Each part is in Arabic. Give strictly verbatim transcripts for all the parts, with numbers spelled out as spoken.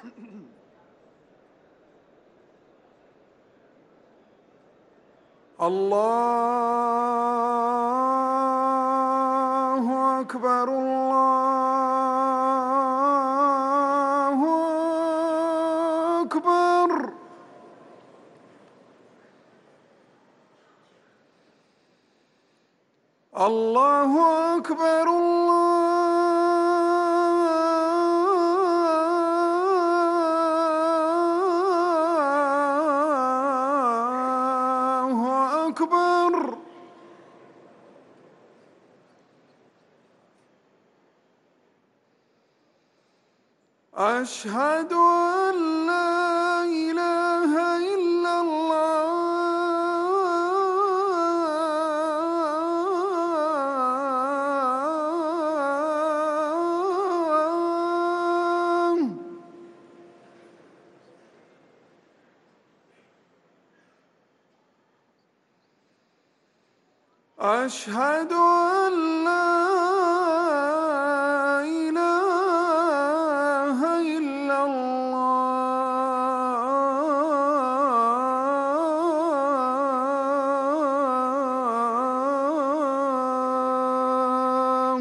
الله أكبر الله أكبر. الله أكبر الله أكبر. أشهد أن لا إله إلا الله أشهد أن لا إله إلا الله.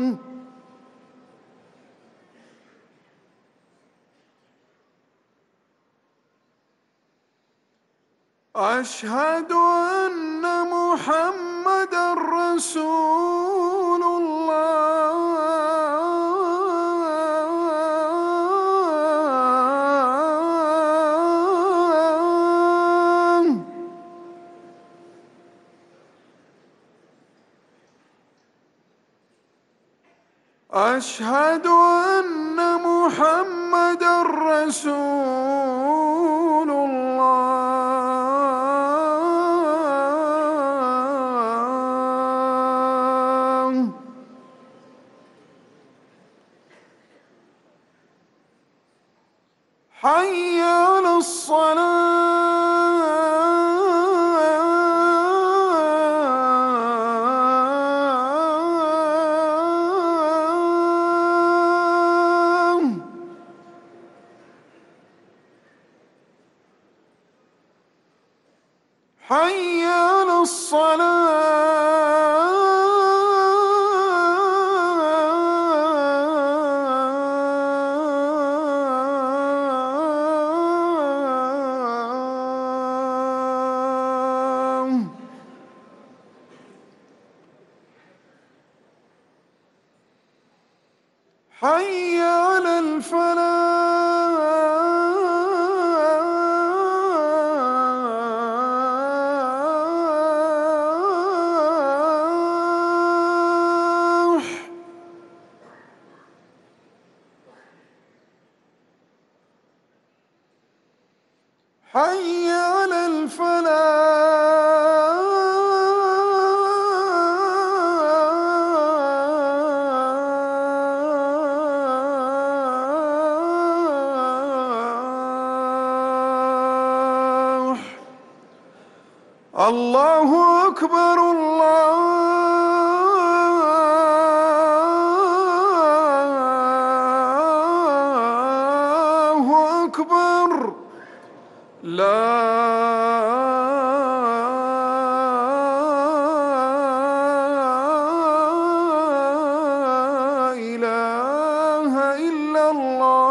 أشهد أن محمدًا رسول الله. أشهد أن محمدًا رسول الله. حي على الصلاة. حي على الصلاة. حي على الفلاح. حي على الفلاح. الله أكبر الله أكبر. لا إله إلا الله.